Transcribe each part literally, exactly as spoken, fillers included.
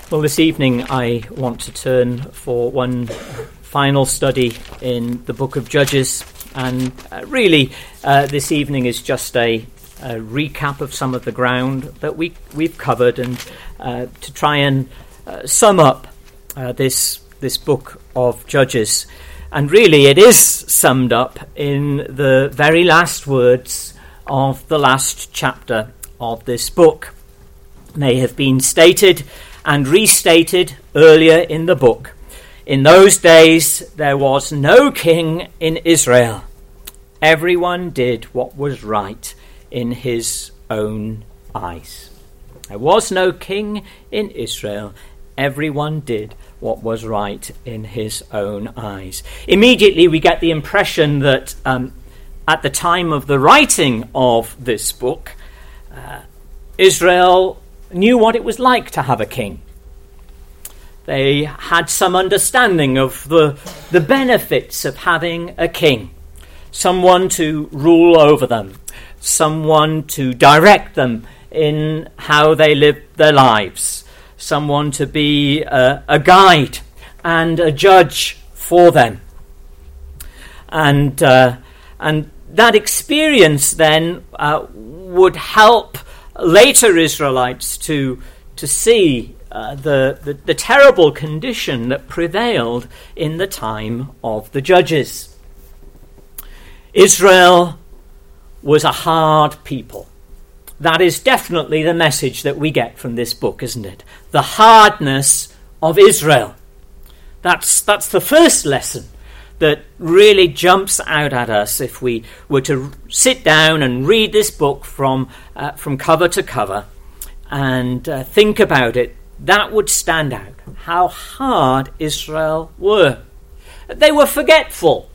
Well, this evening I want to turn for one final study in the book of Judges, and uh, really uh, this evening is just a, a recap of some of the ground that we, we've covered, and uh, to try and uh, sum up uh, this, this book of Judges. And really it is summed up in the very last words of the last chapter of this book. They have been stated and restated earlier in the book. In those days there was no king in Israel. Everyone did what was right in his own eyes. There was no king in Israel. Everyone did what was right in his own eyes. Immediately we get the impression that um, at the time of the writing of this book, uh, Israel knew what it was like to have a king. They had some understanding of the, the benefits of having a king, someone to rule over them, someone to direct them in how they live their lives, someone to be a, a guide and a judge for them. And, uh, and that experience then uh, would help later Israelites to to see uh, the, the the terrible condition that prevailed in the time of the judges. Israel was a hard people. That is definitely the message that we get from this book, isn't it? The hardness of Israel. That's that's the first lesson that really jumps out at us if we were to sit down and read this book from uh, from cover to cover and uh, think about it. That would stand out, how hard Israel were. They were forgetful.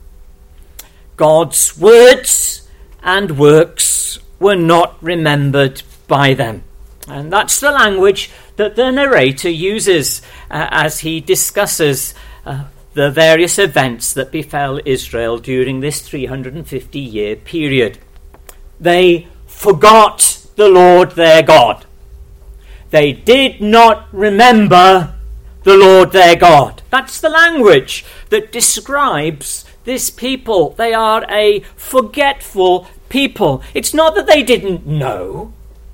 God's words and works were not remembered by them. And that's the language that the narrator uses uh, as he discusses uh, the various events that befell Israel during this three hundred fifty year period. They forgot the Lord their God. They did not remember the Lord their God. That's the language that describes this people. They are a forgetful people. It's not that they didn't know.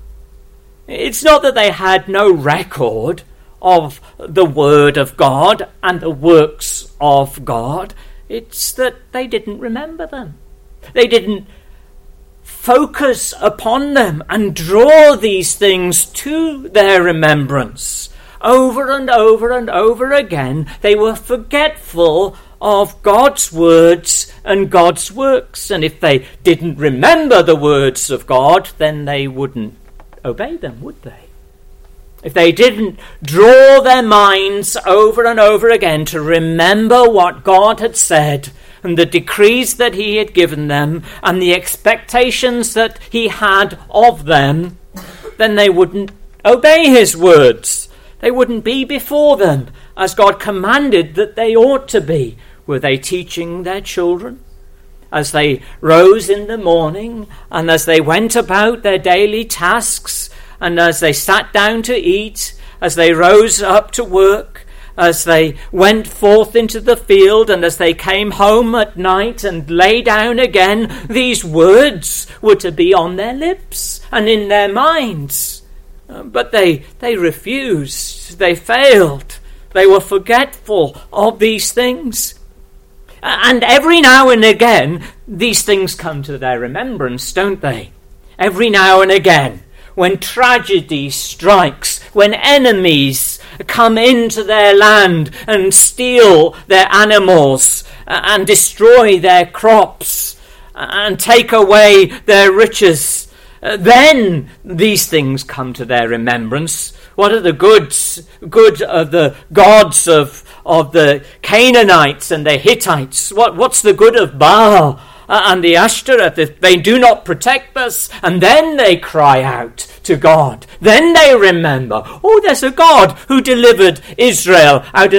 It's not that they had no record of the word of God and the works of God. It's that they didn't remember them. They didn't focus upon them and draw these things to their remembrance. Over and over and over again, they were forgetful of God's words and God's works. And if they didn't remember the words of God, then they wouldn't obey them, would they? If they didn't draw their minds over and over again to remember what God had said and the decrees that he had given them and the expectations that he had of them, then they wouldn't obey his words. They wouldn't be before them as God commanded that they ought to be. Were they teaching their children as they rose in the morning and as they went about their daily tasks, and as they sat down to eat, as they rose up to work, as they went forth into the field, and as they came home at night and lay down again, these words were to be on their lips and in their minds. But they, they refused. They failed. They were forgetful of these things. And every now and again, these things come to their remembrance, don't they? Every now and again, when tragedy strikes, when enemies come into their land and steal their animals and destroy their crops and take away their riches, then these things come to their remembrance. What are the goods, good of the gods of, of the Canaanites and the Hittites? What, what's the good of Baal and the Ashtoreth if they do not protect us? And then they cry out to God. Then they remember, oh, there's a God who delivered Israel out of,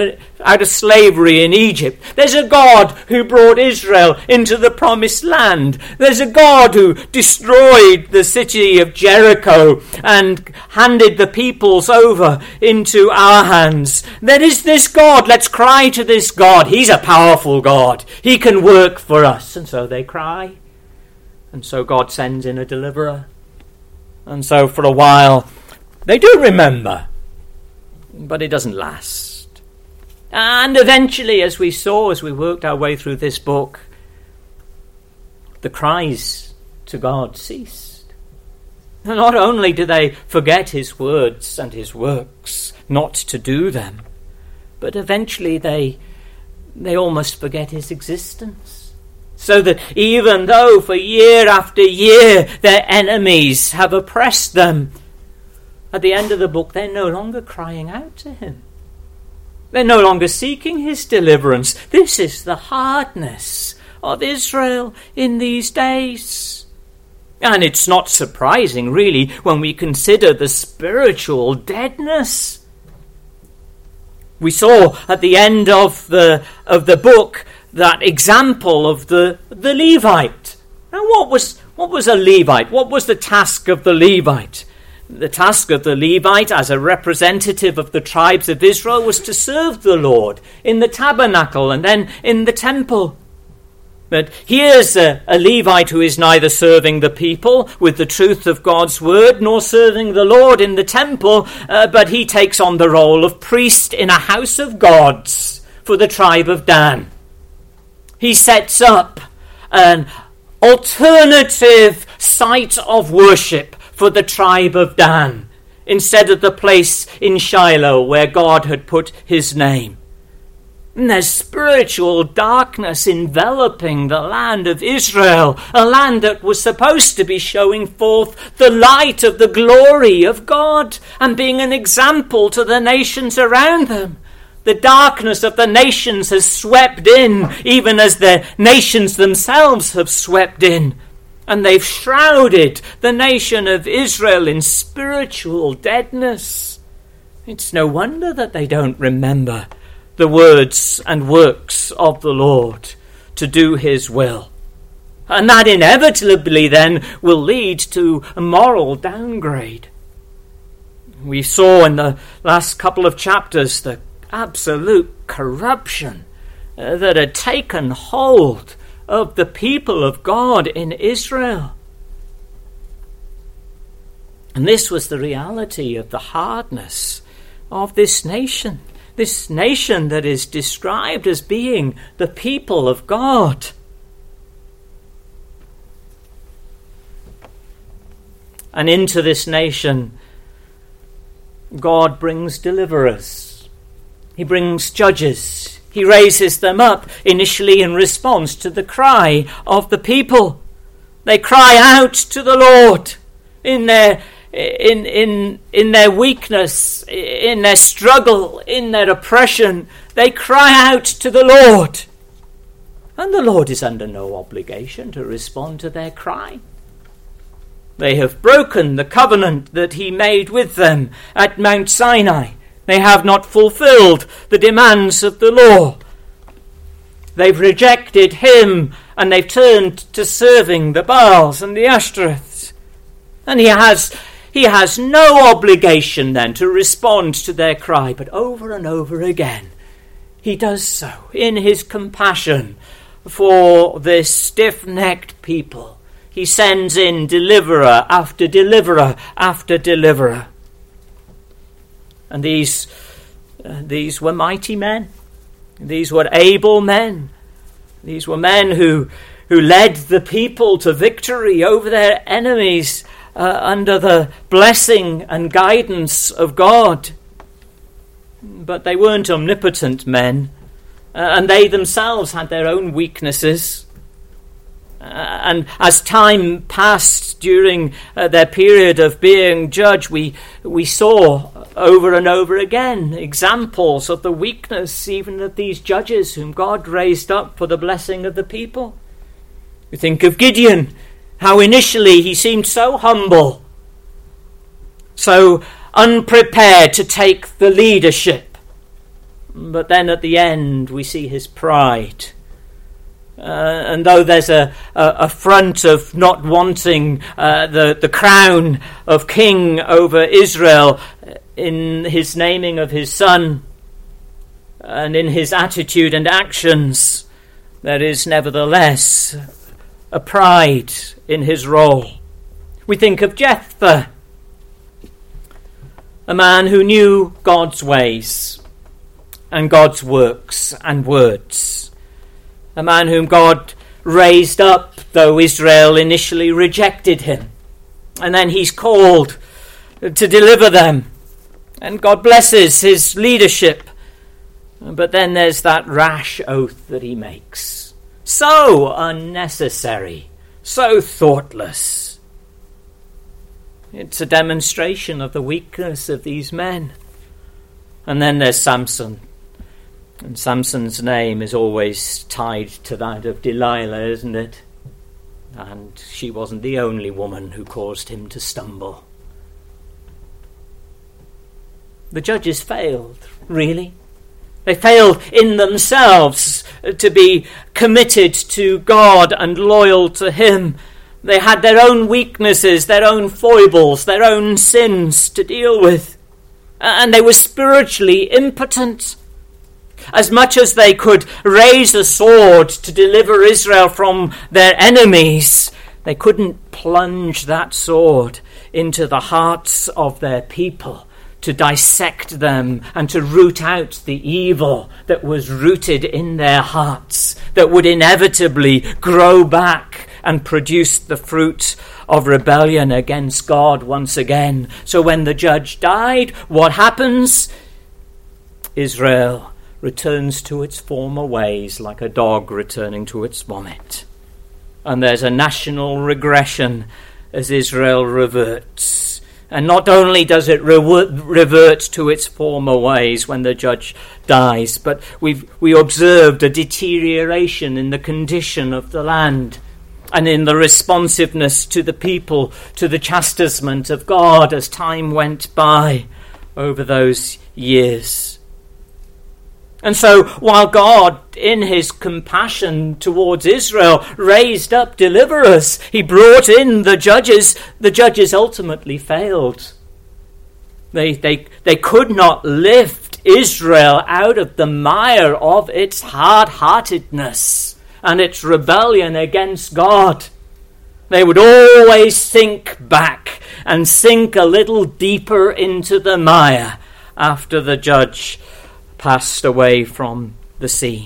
out of slavery in Egypt. There's a God who brought Israel into the promised land. There's a God who destroyed the city of Jericho and handed the peoples over into our hands. There is this God. Let's cry to this God. He's a powerful God. He can work for us. And so they cry. And so God sends in a deliverer. And so for a while they do remember. But it doesn't last. And eventually, as we saw, as we worked our way through this book, the cries to God ceased. And not only do they forget his words and his works, not to do them, but eventually they, they almost forget his existence. So that even though for year after year their enemies have oppressed them, at the end of the book, they're no longer crying out to him. They're no longer seeking his deliverance. This is the hardness of Israel in these days. And it's not surprising, really, when we consider the spiritual deadness. We saw at the end of the of the book that example of the, the Levite. Now, what was what was a Levite? What was the task of the Levite? The task of the Levite as a representative of the tribes of Israel was to serve the Lord in the tabernacle and then in the temple. But here's a, a Levite who is neither serving the people with the truth of God's word nor serving the Lord in the temple, uh, but he takes on the role of priest in a house of gods for the tribe of Dan. He sets up an alternative site of worship for the tribe of Dan, instead of the place in Shiloh where God had put his name. And there's spiritual darkness enveloping the land of Israel, a land that was supposed to be showing forth the light of the glory of God and being an example to the nations around them. The darkness of the nations has swept in, even as the nations themselves have swept in. And they've shrouded the nation of Israel in spiritual deadness. It's no wonder that they don't remember the words and works of the Lord to do his will. And that inevitably then will lead to a moral downgrade. We saw in the last couple of chapters the absolute corruption uh, that had taken hold of the people of God in Israel. And this was the reality of the hardness of this nation. This nation that is described as being the people of God. And into this nation, God brings deliverers. He brings judges. He raises them up initially in response to the cry of the people. They cry out to the Lord in their in in in their weakness, in their struggle, in their oppression. They cry out to the Lord. And the Lord is under no obligation to respond to their cry. They have broken the covenant that he made with them at Mount Sinai. They have not fulfilled the demands of the law. They've rejected him and they've turned to serving the Baals and the Ashtoreths. And he has, he has no obligation then to respond to their cry, but over and over again he does so in his compassion for this stiff-necked people. He sends in deliverer after deliverer after deliverer. And these, uh, these were mighty men. These were able men. These were men who, who led the people to victory over their enemies uh, under the blessing and guidance of God. But they weren't omnipotent men, uh, and they themselves had their own weaknesses. Uh, and as time passed during uh, their period of being judged, we we saw over and over again examples of the weakness even of these judges whom God raised up for the blessing of the people. You think of Gideon, how initially he seemed so humble, so unprepared to take the leadership. But then at the end we see his pride. Uh, and though there's a, a, a front of not wanting uh, the, the crown of king over Israel in his naming of his son and in his attitude and actions, there is nevertheless a pride in his role. We think of Jephthah, a man who knew God's ways and God's works and words. A man whom God raised up, though Israel initially rejected him. And then he's called to deliver them. And God blesses his leadership. But then there's that rash oath that he makes. So unnecessary, so thoughtless. It's a demonstration of the weakness of these men. And then there's Samson. And Samson's name is always tied to that of Delilah, isn't it? And she wasn't the only woman who caused him to stumble. The judges failed, really. They failed in themselves to be committed to God and loyal to him. They had their own weaknesses, their own foibles, their own sins to deal with. And they were spiritually impotent. As much as they could raise a sword to deliver Israel from their enemies, they couldn't plunge that sword into the hearts of their people to dissect them and to root out the evil that was rooted in their hearts, that would inevitably grow back and produce the fruit of rebellion against God once again. So when the judge died, what happens? Israel returns to its former ways like a dog returning to its vomit. And there's a national regression as Israel reverts. And not only does it revert, revert to its former ways when the judge dies, but we've we observed a deterioration in the condition of the land and in the responsiveness to the people, to the chastisement of God as time went by over those years. And so while God, in his compassion towards Israel, raised up deliverers, he brought in the judges, the judges ultimately failed. They, they, they could not lift Israel out of the mire of its hard-heartedness and its rebellion against God. They would always sink back and sink a little deeper into the mire after the judge passed away from the scene.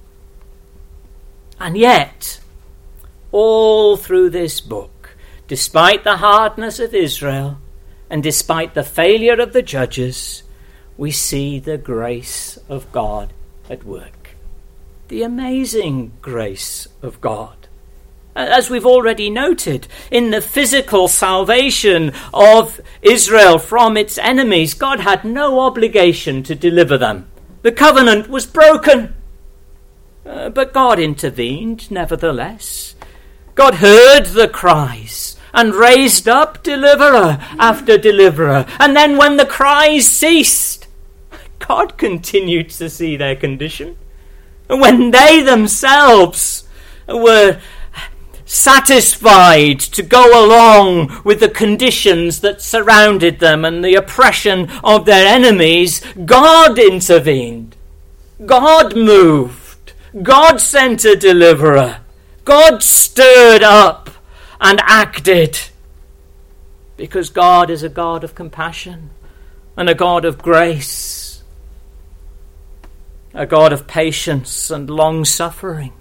And yet, all through this book, despite the hardness of Israel and despite the failure of the judges, we see the grace of God at work. The amazing grace of God. As we've already noted, in the physical salvation of Israel from its enemies, God had no obligation to deliver them. The covenant was broken, uh, but God intervened nevertheless. God heard the cries and raised up deliverer after deliverer. And then when the cries ceased, God continued to see their condition. And when they themselves were satisfied to go along with the conditions that surrounded them and the oppression of their enemies, God intervened. God moved. God sent a deliverer. God stirred up and acted. Because God is a God of compassion and a God of grace, a God of patience and long-suffering.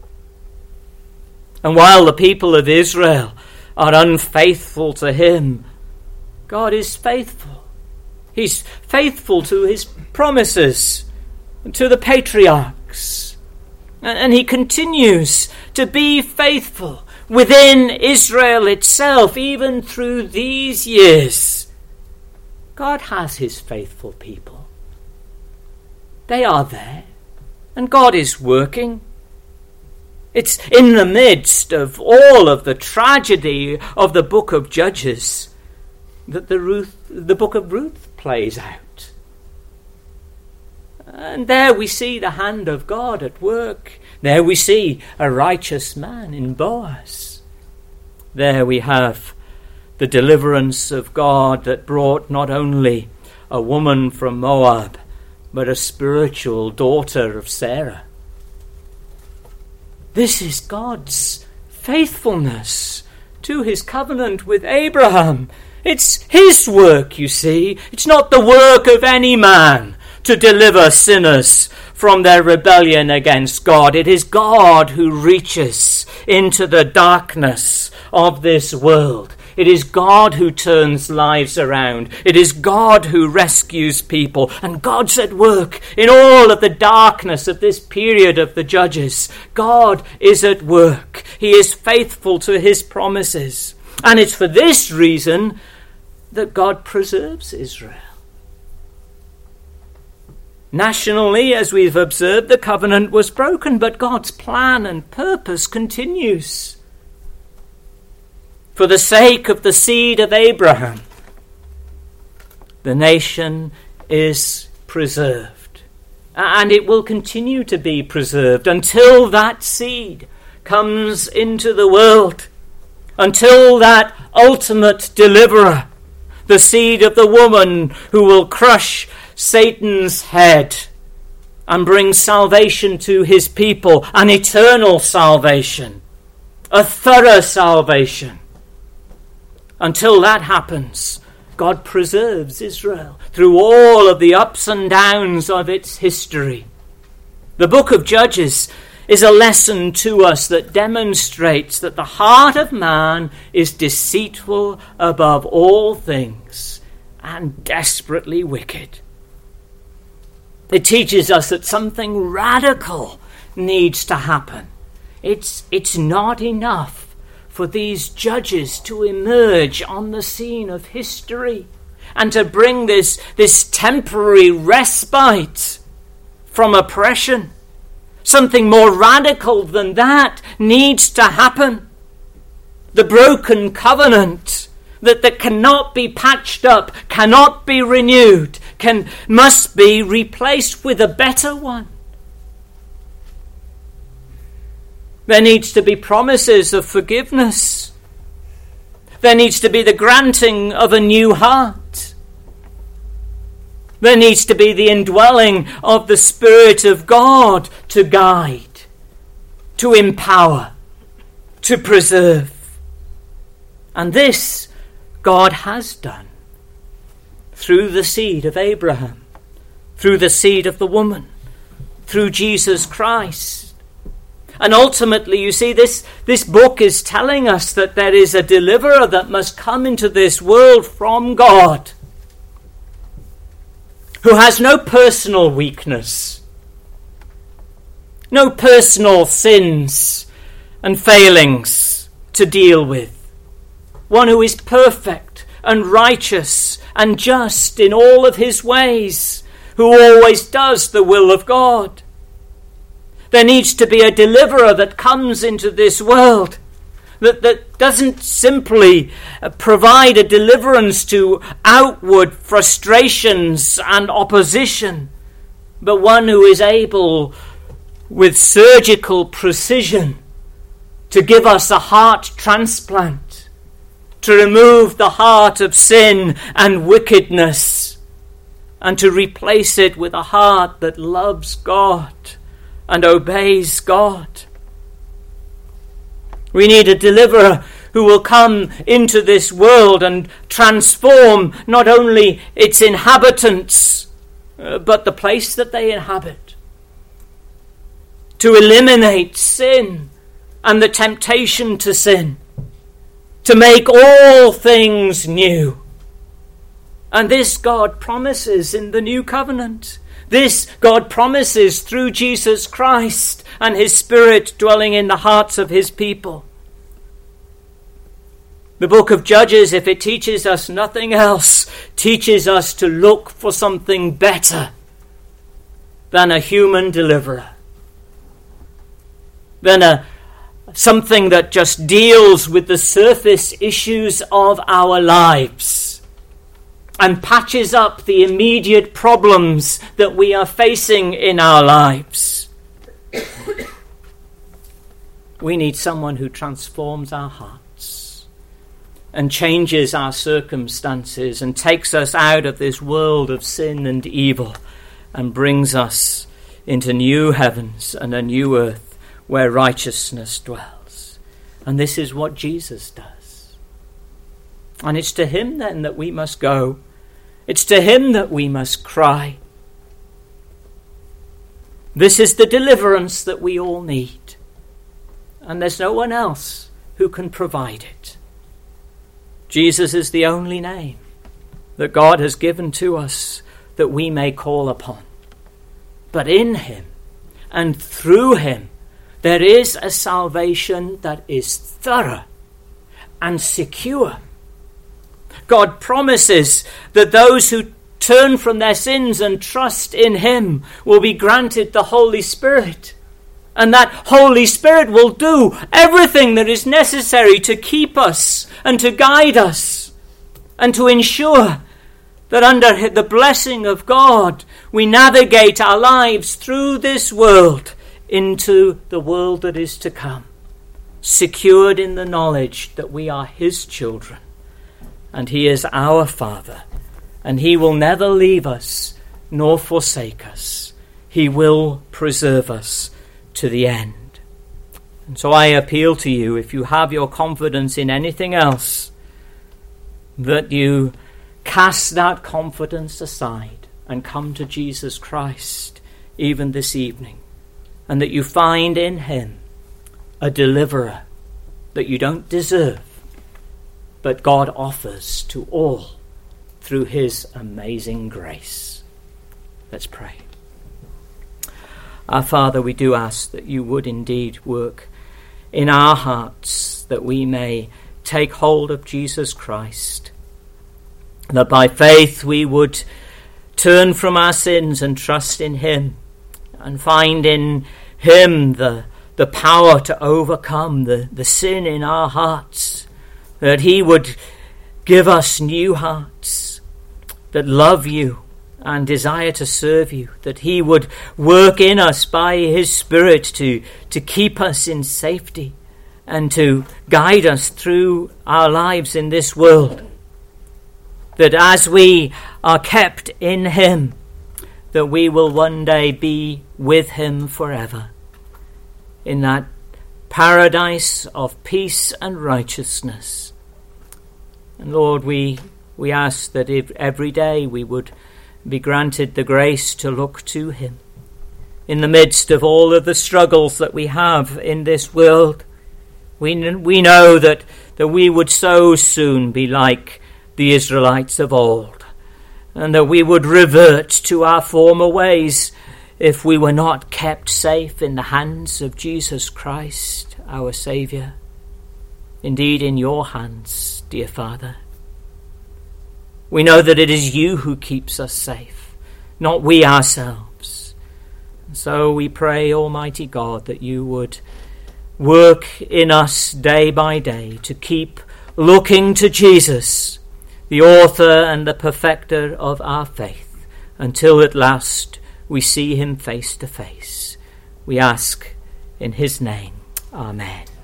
And while the people of Israel are unfaithful to him, God is faithful. He's faithful to his promises, to the patriarchs. And he continues to be faithful within Israel itself, even through these years. God has his faithful people. They are there, and God is working. It's in the midst of all of the tragedy of the book of Judges that the Ruth, the book of Ruth plays out. And there we see the hand of God at work. There we see a righteous man in Boaz. There we have the deliverance of God that brought not only a woman from Moab, but a spiritual daughter of Sarah. This is God's faithfulness to his covenant with Abraham. It's his work, you see. It's not the work of any man to deliver sinners from their rebellion against God. It is God who reaches into the darkness of this world. It is God who turns lives around. It is God who rescues people. And God's at work in all of the darkness of this period of the Judges. God is at work. He is faithful to his promises. And it's for this reason that God preserves Israel. Nationally, as we've observed, the covenant was broken, but God's plan and purpose continues. For the sake of the seed of Abraham, the nation is preserved. And it will continue to be preserved until that seed comes into the world. Until that ultimate deliverer, the seed of the woman who will crush Satan's head and bring salvation to his people, an eternal salvation, a thorough salvation. Until that happens, God preserves Israel through all of the ups and downs of its history. The book of Judges is a lesson to us that demonstrates that the heart of man is deceitful above all things and desperately wicked. It teaches us that something radical needs to happen. It's, it's not enough for these judges to emerge on the scene of history and to bring this, this temporary respite from oppression. Something more radical than that needs to happen. The broken covenant that, that cannot be patched up, cannot be renewed, can must be replaced with a better one. There needs to be promises of forgiveness. There needs to be the granting of a new heart. There needs to be the indwelling of the Spirit of God to guide, to empower, to preserve. And this God has done through the seed of Abraham, through the seed of the woman, through Jesus Christ. And ultimately, you see, this, this book is telling us that there is a deliverer that must come into this world from God, who has no personal weakness, no personal sins and failings to deal with. One who is perfect and righteous and just in all of his ways, who always does the will of God. There needs to be a deliverer that comes into this world that, that doesn't simply provide a deliverance to outward frustrations and opposition, but one who is able with surgical precision to give us a heart transplant, to remove the heart of sin and wickedness, and to replace it with a heart that loves God and obeys God. We need a deliverer who will come into this world and transform not only its inhabitants, uh, but the place that they inhabit. To eliminate sin and the temptation to sin. To make all things new. And this God promises in the new covenant. This God promises through Jesus Christ and his Spirit dwelling in the hearts of his people. The book of Judges, if it teaches us nothing else, teaches us to look for something better than a human deliverer. Than a something that just deals with the surface issues of our lives. and patches up the immediate problems that we are facing in our lives. We need someone who transforms our hearts and changes our circumstances and takes us out of this world of sin and evil and brings us into new heavens and a new earth where righteousness dwells. And this is what Jesus does. And it's to him then that we must go. It's to him that we must cry. This is the deliverance that we all need. And there's no one else who can provide it. Jesus is the only name that God has given to us that we may call upon. But in him and through him, there is a salvation that is thorough and secure. God promises that those who turn from their sins and trust in him will be granted the Holy Spirit. And that Holy Spirit will do everything that is necessary to keep us and to guide us and to ensure that under the blessing of God we navigate our lives through this world into the world that is to come, secured in the knowledge that we are his children and he is our Father, and he will never leave us nor forsake us. He will preserve us to the end. And so I appeal to you, if you have your confidence in anything else, that you cast that confidence aside and come to Jesus Christ even this evening, and that you find in him a deliverer that you don't deserve, but God offers to all through his amazing grace. Let's pray. Our Father, we do ask that you would indeed work in our hearts, that we may take hold of Jesus Christ, that by faith we would turn from our sins and trust in him, and find in him the, the power to overcome the, the sin in our hearts, that he would give us new hearts that love you and desire to serve you, that he would work in us by his Spirit to, to keep us in safety and to guide us through our lives in this world, that as we are kept in him, that we will one day be with him forever in that paradise of peace and righteousness. And Lord, we we ask that if every day we would be granted the grace to look to him in the midst of all of the struggles that we have in this world. We, we know that, that we would so soon be like the Israelites of old, and that we would revert to our former ways if we were not kept safe in the hands of Jesus Christ, our Saviour. Indeed, in your hands, dear Father. We know that it is you who keeps us safe, not we ourselves. So we pray, Almighty God, that you would work in us day by day to keep looking to Jesus, the author and the perfecter of our faith, until at last we see him face to face. We ask in his name. Amen.